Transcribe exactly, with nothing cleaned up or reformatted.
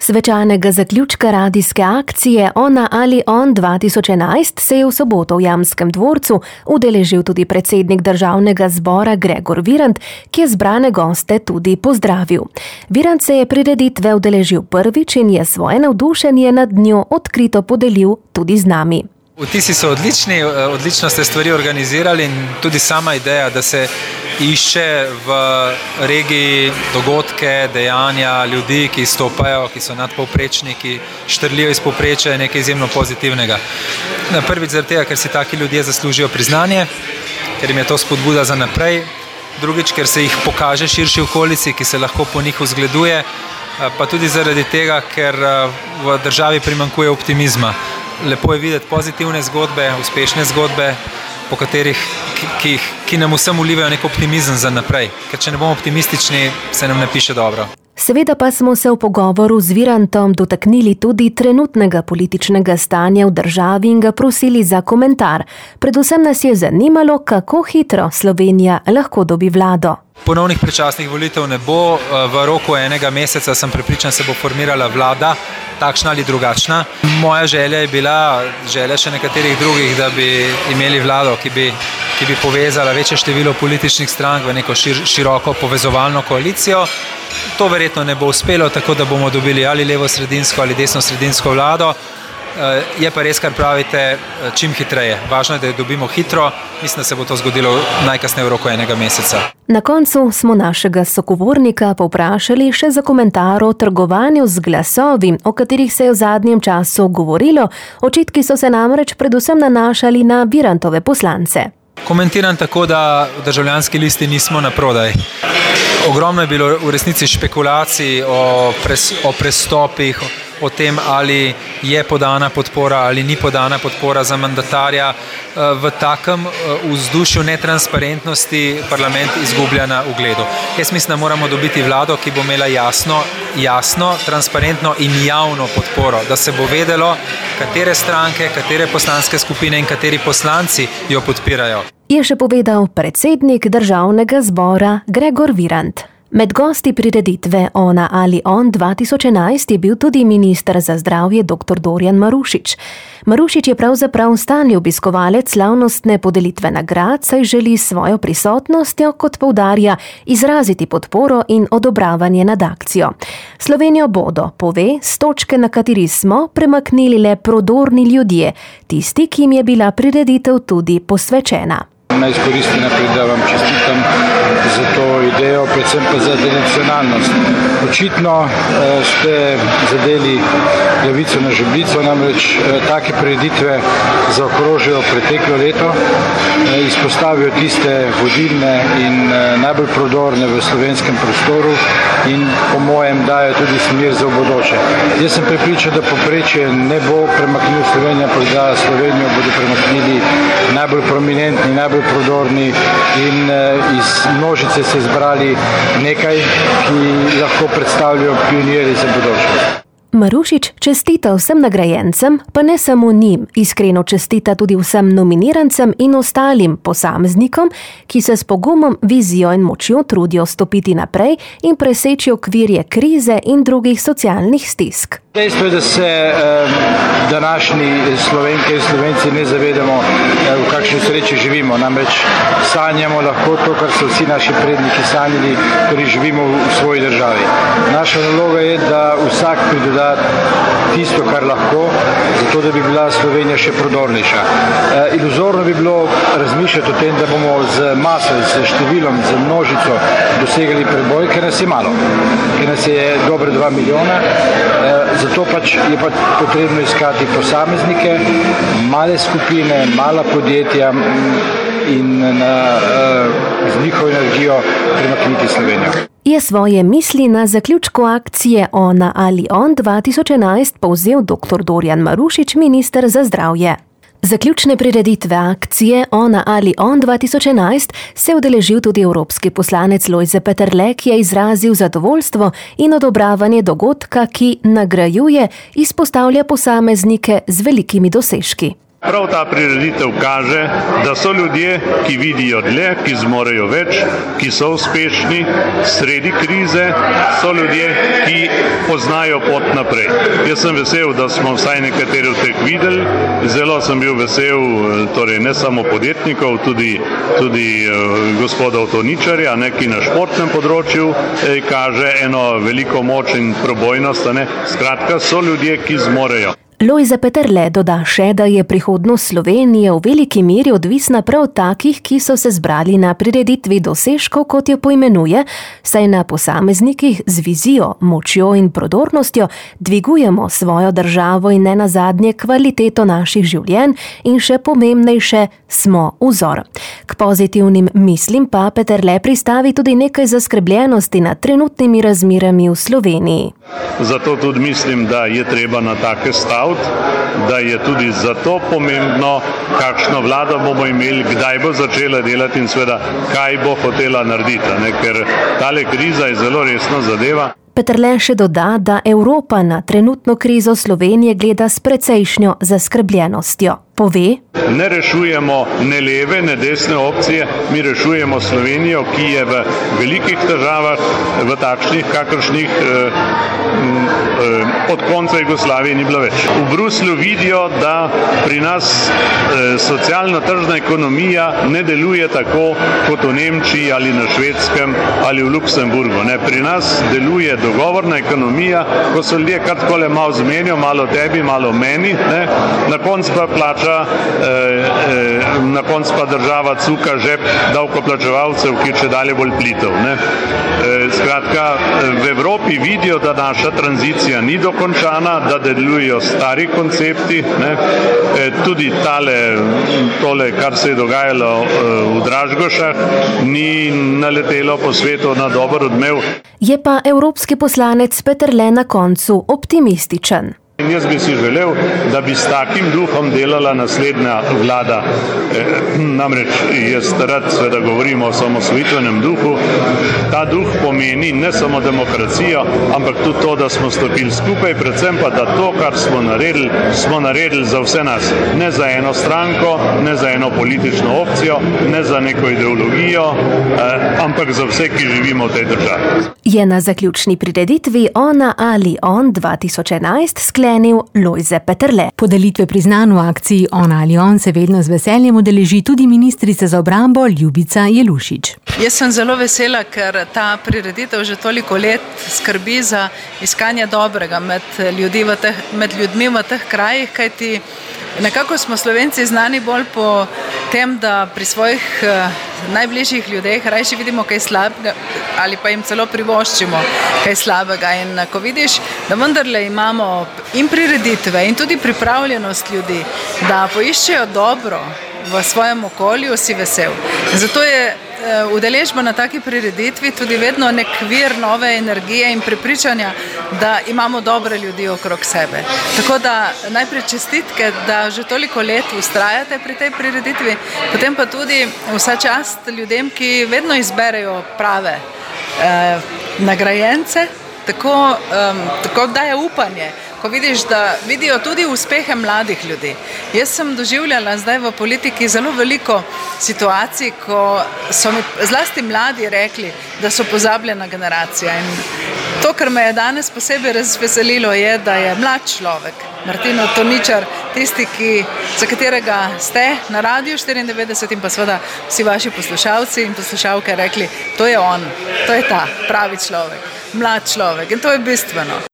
Svečanega zaključka radijske akcije Ona ali on dva tisoč enajst se je v soboto v Jamskem dvorcu udeležil tudi predsednik Državnega zbora Gregor Virant, ki je zbrane goste tudi pozdravil. Virant se je prireditve udeležil prvič in je svoje navdušenje nad njo odkrito podelil tudi z nami. Vtisi so odlični, odlično ste stvari organizirali in tudi sama ideja, da se išče v regiji dogodke, dejanja, ljudi, ki stopajo, ki so nadpovprečni, ki štrlijo iz povprečja, je nekaj izjemno pozitivnega. Prvič zaradi tega, ker si taki ljudje zaslužijo priznanje, ker jim je to spodbuda za naprej. Drugič, ker se jih pokaže širši okolici, ki se lahko po njih vzgleduje, pa tudi zaradi tega, ker v državi primanjkuje optimizma. Lepo je videti pozitivne zgodbe, uspešne zgodbe, po katerih, ki, ki nam vsem vlivajo nek optimizem za naprej. Ker če ne bomo optimistični, se nam ne piše dobro. Seveda pa smo se v pogovoru z Virantom dotaknili tudi trenutnega političnega stanja v državi in ga prosili za komentar. Predvsem nas je zanimalo, kako hitro Slovenija lahko dobi vlado. Ponovnih predčasnih volitev ne bo. V roku enega meseca sem prepričan, se bo formirala vlada, takšna ali drugačna. Moja želja je bila, želja še nekaterih drugih, da bi imeli vlado, ki bi, ki bi povezala večje število političnih strank v neko šir, široko povezovalno koalicijo. To verjetno ne bo uspelo, tako da bomo dobili ali levo-sredinsko ali desno-sredinsko vlado. Je pa res, kar pravite, čim hitreje. Važno je, da jo dobimo hitro. Mislim, da se bo to zgodilo najkasneje v roku enega meseca. Na koncu smo našega sogovornika povprašali še za komentar o trgovanju z glasovi, o katerih se je v zadnjem času govorilo. Očitki so se namreč predvsem nanašali na Virantove poslance. Komentiram tako, da v Državljanski listi nismo na prodaj. Ogromno je bilo v resnici špekulacij o, pres, o prestopih, o tem, ali je podana podpora ali ni podana podpora za mandatarja. V takem vzdušju netransparentnosti parlament izgublja na ugledu. Jaz mislim, da moramo dobiti vlado, ki bo imela jasno, jasno, transparentno in javno podporo, da se bo vedelo, katere stranke, katere poslanske skupine in kateri poslanci jo podpirajo. Je še povedal predsednik Državnega zbora Gregor Virant. Med gosti prireditve Ona ali on dva tisoč enajst je bil tudi minister za zdravje doktor Dorjan Marušič. Marušič je pravzaprav stalni obiskovalec slavnostne podelitve nagrad, saj želi svojo prisotnostjo, kot poudarja, izraziti podporo in odobravanje nad akcijo. Slovenijo bodo, pove, s točke, na kateri smo, premaknili le prodorni ljudje, tisti, ki jim je bila prireditev tudi posvečena. Naj izkoristim naprej, da vam čestitam za to idejo, predvsem pa za tradicionalnost. Očitno ste zadeli glavico na žebljico, namreč take prireditve zaokrožijo preteklo leto, izpostavijo tiste vodilne in najbolj prodorne v slovenskem prostoru in po mojem dajo tudi smer za bodoče. Jaz sem prepričan, da povprečje ne bo premaknil Slovenija, pa da Slovenijo bodo premaknili najbolj prominentni, najbolj prodorni in iz množice se zbrali nekaj, ki lahko predstavljajo pionirji za bodočnost. Marušič čestita vsem nagrajencem, pa ne samo njim, iskreno čestita tudi vsem nominirancem in ostalim posameznikom, ki se s pogumom, vizijo in močjo trudijo stopiti naprej in preseči okvirje krize in drugih socialnih stisk. Dejstvo je, da se eh, današnji Slovenke in Slovenci ne zavedamo, eh, v kakšni sreči živimo. Namreč sanjamo lahko to, kar so vsi naši predniki sanjali, torej živimo v svoji državi. Naša naloga je, da vsak pridoda tisto, kar lahko, zato da bi bila Slovenija še prodornejša. Eh, iluzorno bi bilo razmišljati o tem, da bomo z maso, z številom, z množico dosegali preboj, ker nas je malo, ker nas je dobre dva milijona. Eh, Zato pač je pač potrebno iskati posameznike, male skupine, mala podjetja in na, uh, z njihovo energijo premakniti Slovenijo. Je svoje misli na zaključku akcije Ona ali on dva tisoč enajst povzel doktor Dorjan Marušič, minister za zdravje. Zaključne prireditve akcije Ona ali on dva tisoč enajst se je udeležil tudi evropski poslanec Lojze Peterle, ki je izrazil zadovoljstvo in odobravanje dogodka, ki nagrajuje, izpostavlja posameznike z velikimi dosežki. Prav ta prireditev kaže, da so ljudje, ki vidijo dlje, ki zmorejo več, ki so uspešni sredi krize, so ljudje, ki poznajo pot naprej. Jaz sem vesel, da smo vsaj nekateri od teh videli. Zelo sem bil vesel, torej ne samo podjetnikov, tudi, tudi gospoda Toničarja, ki na športnem področju kaže eno veliko moč in probojnost. Ne? Skratka, so ljudje, ki zmorejo. Lojze Peterle doda še, da je prihodnost Slovenije v veliki meri odvisna prav takih, ki so se zbrali na prireditvi dosežkov, kot jo poimenuje, saj na posameznikih z vizijo, močjo in prodornostjo dvigujemo svojo državo in ne nazadnje kvaliteto naših življenj in še pomembnejše smo vzor. K pozitivnim mislim pa Peterle pristavi tudi nekaj zaskrbljenosti nad trenutnimi razmerami v Sloveniji. Zato tudi mislim, da je treba na take staviti, da je tudi zato pomembno, kakšno vlado bomo imeli, kdaj bo začela delati in seveda, kaj bo hotela narediti, ne? Ker tale kriza je zelo resna zadeva. Peterle še doda, da Evropa na trenutno krizo Slovenije gleda s precejšnjo zaskrbljenostjo. Pove: Ne rešujemo ne leve, ne desne opcije, mi rešujemo Slovenijo, ki je v velikih težavah, v takšnih, kakršnih eh, eh, od konca Jugoslavije ni bilo več. V Bruslju vidijo, da pri nas eh, socialno-tržna ekonomija ne deluje tako kot v Nemčiji ali na Švedskem ali v Luksemburgu. Ne? Pri nas deluje dogovorna ekonomija, ko so ljudje kar takole malo zmenijo, malo tebi, malo meni, ne? Na koncu pa plača na koncu pa država cuka žep davkoplačevalcev, ki če dalje bolj plitev. Ne? Skratka, v Evropi vidijo, da naša tranzicija ni dokončana, da delujejo stari koncepti. Ne? Tudi tale, tole, kar se je dogajalo v Dražgošah, ni naletelo po svetu na dober odmev. Je pa evropski poslanec Peterle na koncu optimističen. In jaz bi si želel, da bi s takim duhom delala naslednja vlada. E, namreč jaz rad seveda govorim o samosvojitvenem duhu. Ta duh pomeni ne samo demokracijo, ampak tudi to, da smo stopili skupaj, predvsem pa, da to, kar smo naredili, smo naredili za vse nas. Ne za eno stranko, ne za eno politično opcijo, ne za neko ideologijo, e, ampak za vse, ki živimo v tej državi. Je na zaključni prireditvi Ona ali on dva tisoč enajst sklenil Lojze Peterle. Podelitve priznanj v akciji Ona ali on se vedno z veseljem udeleži tudi ministrica za obrambo Ljubica Jelušič. Jaz sem zelo vesela, ker ta prireditev že toliko let skrbi za iskanje dobrega med, ljudi v teh, med ljudmi v teh krajih, kajti nekako smo Slovenci znani bolj po tem, da pri svojih eh, najbližjih ljudeh rajši vidimo kaj slabega ali pa jim celo privoščimo kaj slabega. In ko vidiš, da vendarle imamo in prireditve in tudi pripravljenost ljudi, da poiščejo dobro v svojem okolju, si vesel. Zato je udeležba na taki prireditvi tudi vedno nek vir nove energije in prepričanja, da imamo dobre ljudi okrog sebe. Tako da najprej čestitke, da že toliko let vztrajate pri tej prireditvi, potem pa tudi vsa čast ljudem, ki vedno izberejo prave eh, nagrajence, tako, um, tako daje upanje. Ko vidiš, da vidijo tudi uspehe mladih ljudi. Jaz sem doživljala zdaj v politiki zelo veliko situacij, ko so mi zlasti mladi rekli, da so pozabljena generacija. In to, kar me je danes posebej razveselilo, je, da je mlad človek, Martin Toničar, tisti, ki, za katerega ste na Radiu štiriindevetdeset in pa seveda vsi vaši poslušalci in poslušalke rekli, to je on, to je ta pravi človek, mlad človek in to je bistveno.